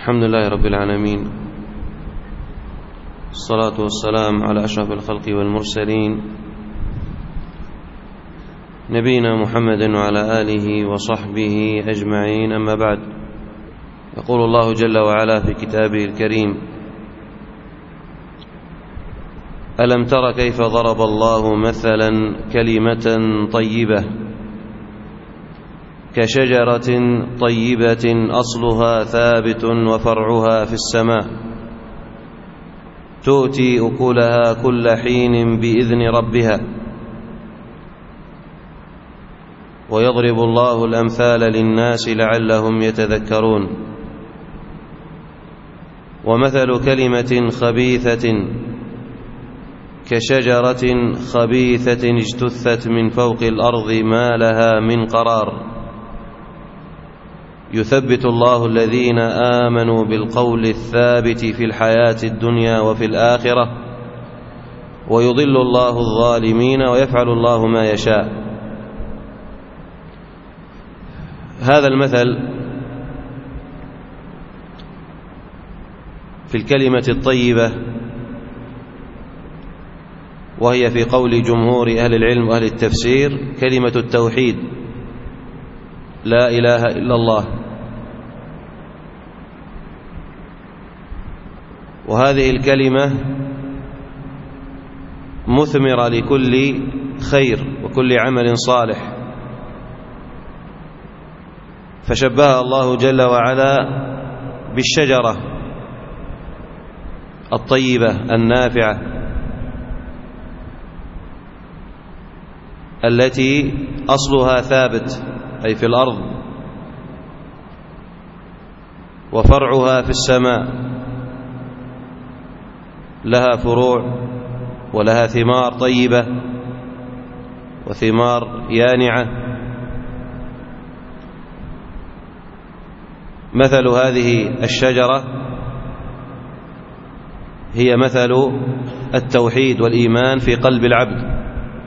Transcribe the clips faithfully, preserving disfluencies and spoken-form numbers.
الحمد لله رب العالمين، الصلاة والسلام على أشرف الخلق والمرسلين نبينا محمد وعلى آله وصحبه أجمعين، أما بعد. يقول الله جل وعلا في كتابه الكريم: ألم تر كيف ضرب الله مثلا كلمة طيبة كشجرة طيبة أصلها ثابت وفرعها في السماء تؤتي أكلها كل حين بإذن ربها ويضرب الله الأمثال للناس لعلهم يتذكرون. ومثل كلمة خبيثة كشجرة خبيثة اجتثت من فوق الأرض ما لها من قرار يثبت الله الذين آمنوا بالقول الثابت في الحياة الدنيا وفي الآخرة ويضل الله الظالمين ويفعل الله ما يشاء. هذا المثل في الكلمة الطيبة، وهي في قول جمهور أهل العلم وأهل التفسير كلمة التوحيد، لا إله إلا الله. وهذه الكلمة مثمرة لكل خير وكل عمل صالح، فشبهها الله جل وعلا بالشجرة الطيبة النافعة التي أصلها ثابت أي في الأرض، وفرعها في السماء، لها فروع ولها ثمار طيبة وثمار يانعة. مثل هذه الشجرة هي مثل التوحيد والإيمان في قلب العبد،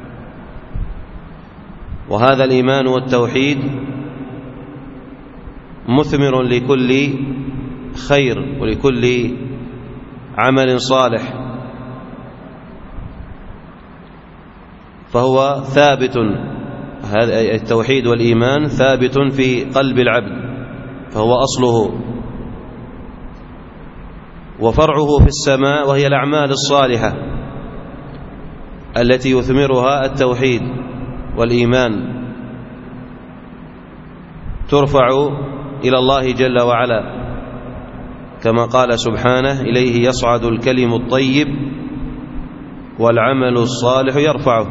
وهذا الإيمان والتوحيد مثمر لكل خير ولكل عمل صالح، فهو ثابت، هذا التوحيد والإيمان ثابت في قلب العبد، فهو أصله، وفرعه في السماء، وهي الأعمال الصالحة التي يثمرها التوحيد والإيمان ترفع إلى الله جل وعلا، كما قال سبحانه: إليه يصعد الكلم الطيب والعمل الصالح يرفعه.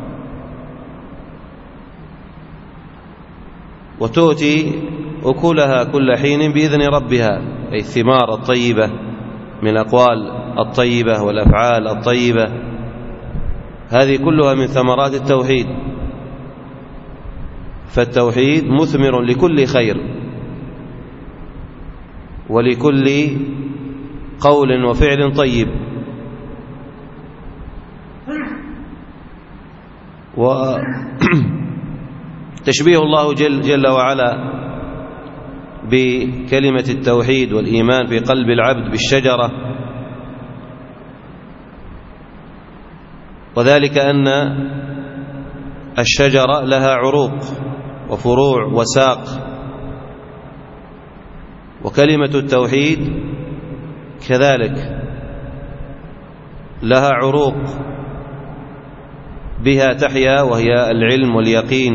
وتؤتي أكلها كل حين بإذن ربها، أي الثمار الطيبة من الأقوال الطيبة والأفعال الطيبة، هذه كلها من ثمرات التوحيد. فالتوحيد مثمر لكل خير ولكل قول وفعل طيب. وتشبيه الله جل, جل وعلا بكلمة التوحيد والإيمان في قلب العبد بالشجرة، وذلك أن الشجرة لها عروق وفروع وساق، وكلمة التوحيد كذلك لها عروق بها تحيا، وهي العلم واليقين،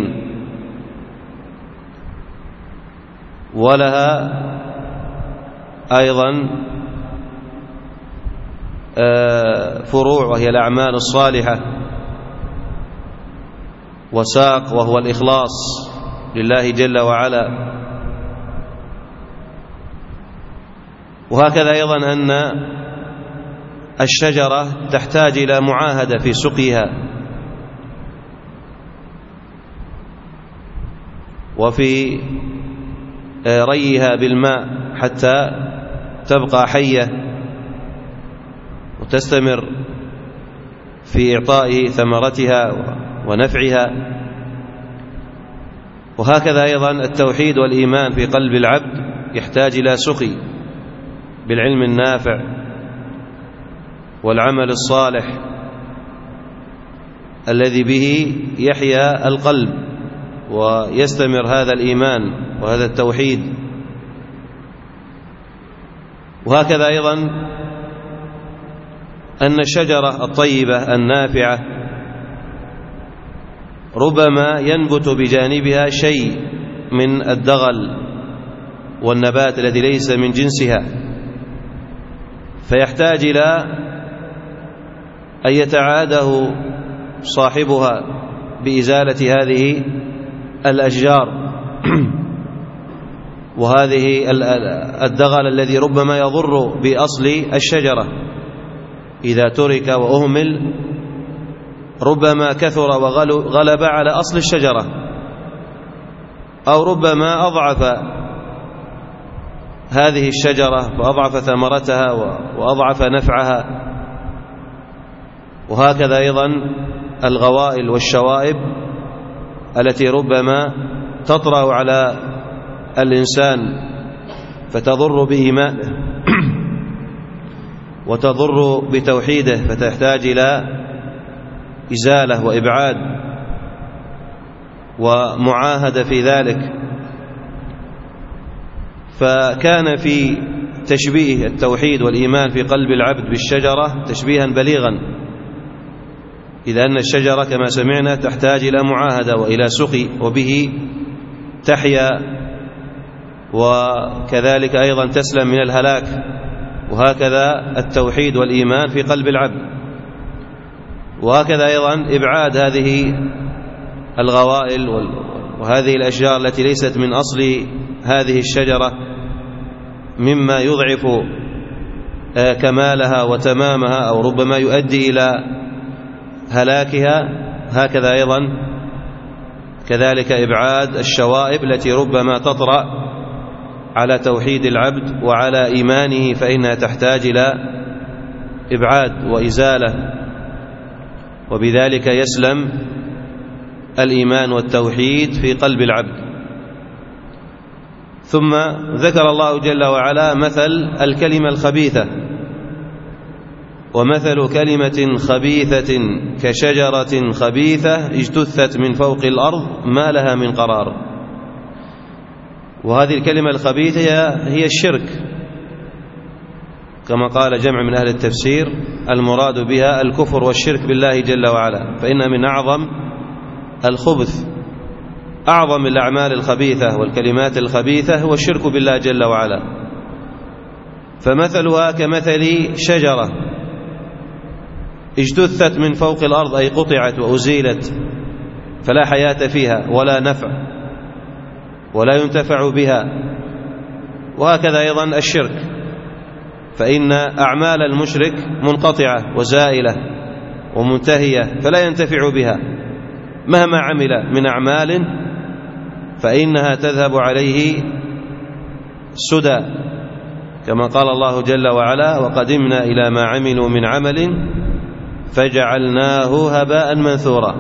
ولها أيضا فروع وهي الأعمال الصالحة، وساق وهو الإخلاص لله جل وعلا. وهكذا أيضا أن الشجرة تحتاج إلى معاهدة في سقيها وفي ريها بالماء حتى تبقى حية وتستمر في إعطاء ثمرتها ونفعها. وهكذا أيضا التوحيد والإيمان في قلب العبد يحتاج إلى سقي بالعلم النافع والعمل الصالح الذي به يحيا القلب ويستمر هذا الإيمان وهذا التوحيد. وهكذا أيضا أن الشجرة الطيبة النافعة ربما ينبت بجانبها شيء من الدغل والنبات الذي ليس من جنسها، فيحتاج إلى أن يتعاده صاحبها بإزالة هذه الأشجار وهذه الدغل الذي ربما يضر بأصل الشجرة. إذا ترك وأهمل ربما كثر وغلب على أصل الشجرة، أو ربما أضعف هذه الشجرة فأضعف ثمرتها وأضعف نفعها. وهكذا أيضا الغوائل والشوائب التي ربما تطرأ على الإنسان فتضر بإيمانه وتضر بتوحيده، فتحتاج إلى إزالة وإبعاد ومعاهدة في ذلك. فكان في تشبيه التوحيد والإيمان في قلب العبد بالشجرة تشبيها بليغا، إذا أن الشجرة كما سمعنا تحتاج إلى معاهدة وإلى سقي وبه تحيا، وكذلك أيضا تسلم من الهلاك. وهكذا التوحيد والإيمان في قلب العبد. وهكذا أيضا إبعاد هذه الغوائل وهذه الأشجار التي ليست من أصل هذه الشجرة مما يضعف كمالها وتمامها أو ربما يؤدي إلى هلاكها. هكذا أيضا كذلك إبعاد الشوائب التي ربما تطرأ على توحيد العبد وعلى إيمانه، فإنها تحتاج إلى إبعاد وإزالة، وبذلك يسلم الإيمان والتوحيد في قلب العبد. ثم ذكر الله جل وعلا مثل الكلمة الخبيثة، ومثل كلمة خبيثة كشجرة خبيثة اجتثت من فوق الأرض ما لها من قرار. وهذه الكلمة الخبيثة هي الشرك، كما قال جمع من أهل التفسير المراد بها الكفر والشرك بالله جل وعلا، فإن من أعظم الخبث أعظم الأعمال الخبيثة والكلمات الخبيثة هو الشرك بالله جل وعلا. فمثلها كمثل شجرة اجتثت من فوق الأرض، أي قطعت وأزيلت، فلا حياة فيها ولا نفع ولا ينتفع بها. وهكذا أيضا الشرك، فإن أعمال المشرك منقطعة وزائلة ومنتهية فلا ينتفع بها، مهما عمل من أعمال فإنها تذهب عليه سدى، كما قال الله جل وعلا: وقدمنا إلى ما عملوا من عمل فجعلناه هباء منثورا.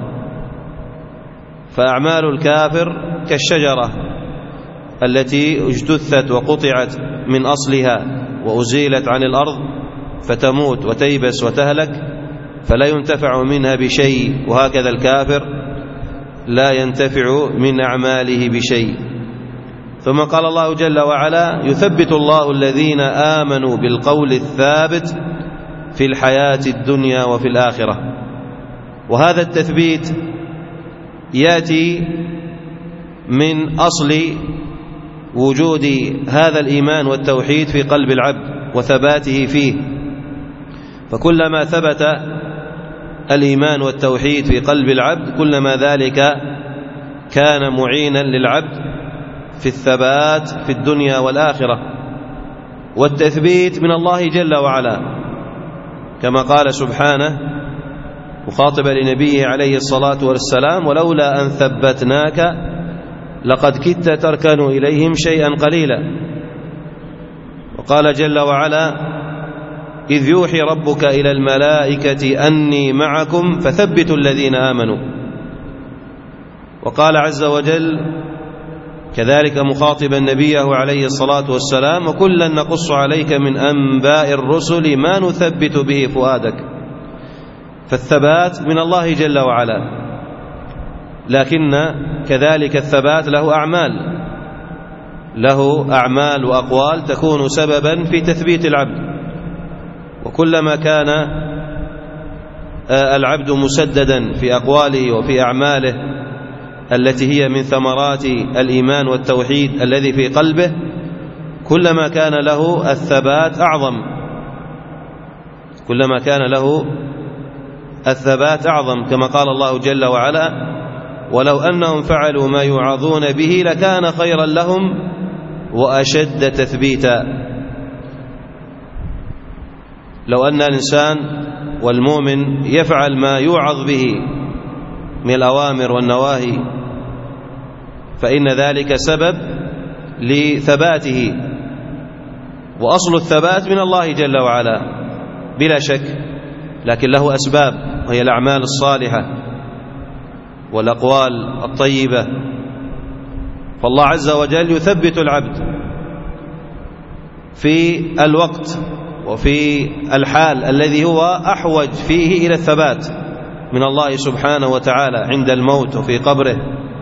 فأعمال الكافر كالشجرة التي اجتثت وقطعت من أصلها وأزيلت عن الأرض فتموت وتيبس وتهلك، فلا ينتفع منها بشيء. وهكذا الكافر لا ينتفع من أعماله بشيء. ثم قال الله جل وعلا: يثبت الله الذين آمنوا بالقول الثابت في الحياة الدنيا وفي الآخرة. وهذا التثبيت يأتي من أصل وجود هذا الإيمان والتوحيد في قلب العبد وثباته فيه. فكلما ثبت الإيمان والتوحيد في قلب العبد كلما ذلك كان معينا للعبد في الثبات في الدنيا والآخرة. والتثبيت من الله جل وعلا، كما قال سبحانه مخاطبا لنبيه عليه الصلاة والسلام: ولولا أن ثبتناك لقد كدت تركن إليهم شيئا قليلا. وقال جل وعلا: إذ يوحي ربك إلى الملائكة أني معكم فثبتوا الذين آمنوا. وقال عز وجل: كذلك مخاطبا نبيه عليه الصلاة والسلام: وكلا نقص عليك من أنباء الرسل ما نثبت به فؤادك. فالثبات من الله جل وعلا، لكن كذلك الثبات له أعمال له أعمال وأقوال تكون سببا في تثبيت العبد. وكلما كان العبد مسددا في أقواله وفي أعماله التي هي من ثمرات الإيمان والتوحيد الذي في قلبه، كلما كان له الثبات أعظم كلما كان له الثبات أعظم كما قال الله جل وعلا: ولو أنهم فعلوا ما يوعظون به لكان خيرا لهم وأشد تثبيتا. لو أن الإنسان والمؤمن يفعل ما يوعظ به من الأوامر والنواهي فإن ذلك سبب لثباته، وأصل الثبات من الله جل وعلا بلا شك، لكن له أسباب وهي الأعمال الصالحة والأقوال الطيبة. فالله عز وجل يثبت العبد في الوقت وفي الحال الذي هو أحوج فيه إلى الثبات من الله سبحانه وتعالى عند الموت وفي قبره،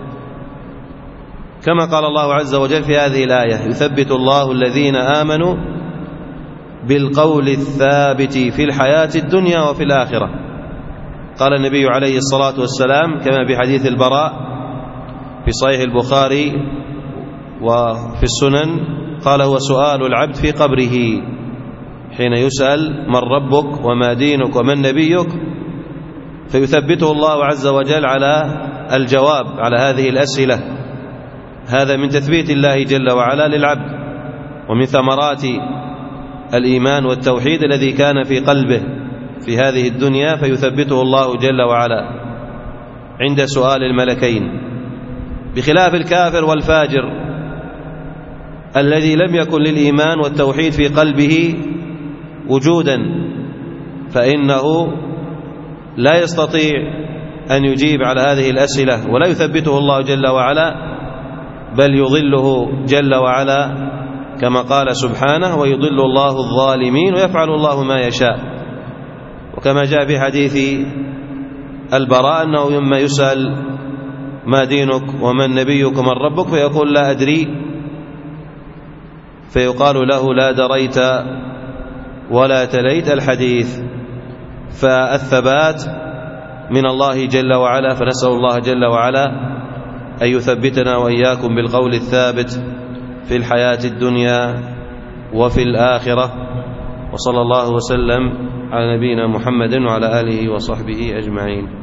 كما قال الله عز وجل في هذه الآية: يثبت الله الذين آمنوا بالقول الثابت في الحياة الدنيا وفي الآخرة. قال النبي عليه الصلاة والسلام كما في حديث البراء في صحيح البخاري وفي السنن، قال: هو سؤال العبد في قبره حين يسأل: من ربك وما دينك ومن نبيك؟ فيثبته الله عز وجل على الجواب على هذه الأسئلة. هذا من تثبيت الله جل وعلا للعبد، ومن ثمرات الإيمان والتوحيد الذي كان في قلبه في هذه الدنيا، فيثبته الله جل وعلا عند سؤال الملكين، بخلاف الكافر والفاجر الذي لم يكن للإيمان والتوحيد في قلبه وجودا، فإنه لا يستطيع أن يجيب على هذه الأسئلة ولا يثبته الله جل وعلا، بل يضله جل وعلا كما قال سبحانه: ويضل الله الظالمين ويفعل الله ما يشاء. وكما جاء في حديث البراء أنه لما يسأل: ما دينك ومن نبيك ومن ربك؟ فيقول: لا أدري. فيقال له: لا دريت ولا تليت الحديث. فالثبات من الله جل وعلا، فنسأل الله جل وعلا أن يثبتنا وإياكم بالقول الثابت في الحياة الدنيا وفي الآخرة. وصلى الله وسلم على نبينا محمد وعلى آله وصحبه أجمعين.